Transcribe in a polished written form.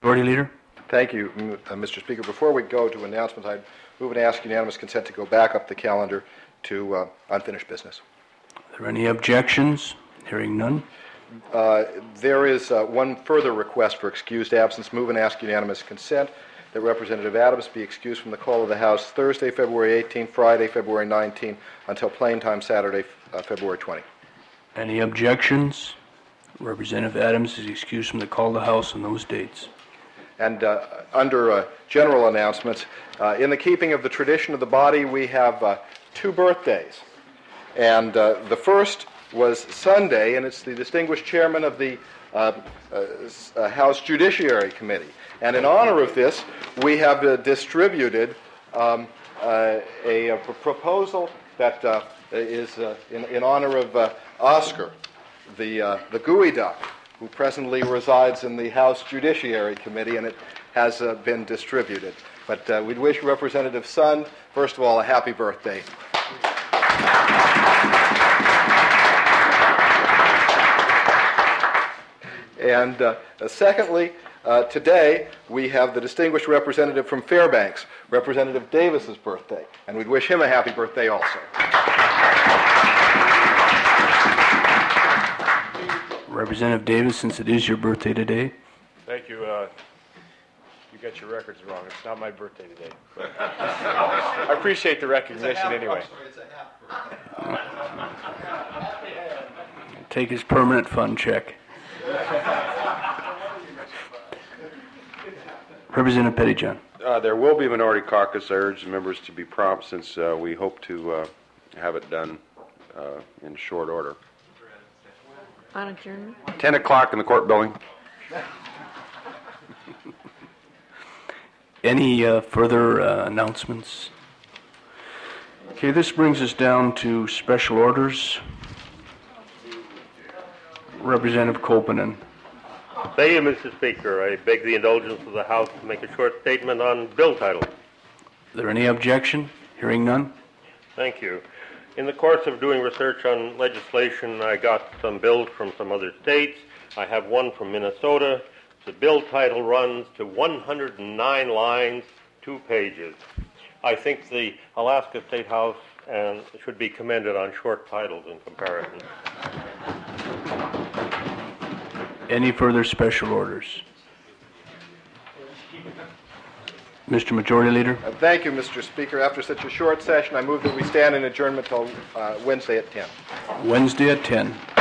Majority Leader. Thank you, Mr. Speaker. Before we go to announcements, I'd move and ask unanimous consent to go back up the calendar to unfinished business. Are there any objections? Hearing none. There is one further request for excused absence. Move and ask unanimous consent that Representative Adams be excused from the call of the House Thursday, February 18, Friday, February 19, until plain time Saturday, February 20. Any objections? Representative Adams is excused from the call of the House on those dates. And under general announcements, in the keeping of the tradition of the body, we have 2 birthdays. And the first was Sunday, and it's the distinguished chairman of the House Judiciary Committee. And in honor of this, we have distributed a proposal that is in honor of Oscar, the geoduck, who presently resides in the House Judiciary Committee, and it has been distributed. But we'd wish Representative Sun, first of all, a happy birthday. And secondly, today we have the distinguished representative from Fairbanks, Representative Davis's birthday, and we'd wish him a happy birthday also. Representative Davis, since it is your birthday today. Thank you. You got your records wrong. It's not my birthday today. But I appreciate the recognition anyway. Take his permanent fund check. Representative Pettyjohn. There will be a minority caucus. I urge the members to be prompt since we hope to have it done in short order. On adjournment. 10 o'clock in the court building. Any further announcements? Okay, this brings us down to special orders. Representative Kopinen. Thank you, Mr. Speaker. I beg the indulgence of the House to make a short statement on bill title. Is there any objection? Hearing none. Thank you. In the course of doing research on legislation, I got some bills from some other states. I have one from Minnesota. The bill title runs to 109 lines, 2 pages. I think the Alaska State House should be commended on short titles in comparison. Any further special orders? Mr. Majority Leader. Thank you, Mr. Speaker. After such a short session, I move that we stand in adjournment till Wednesday at 10. Wednesday at 10.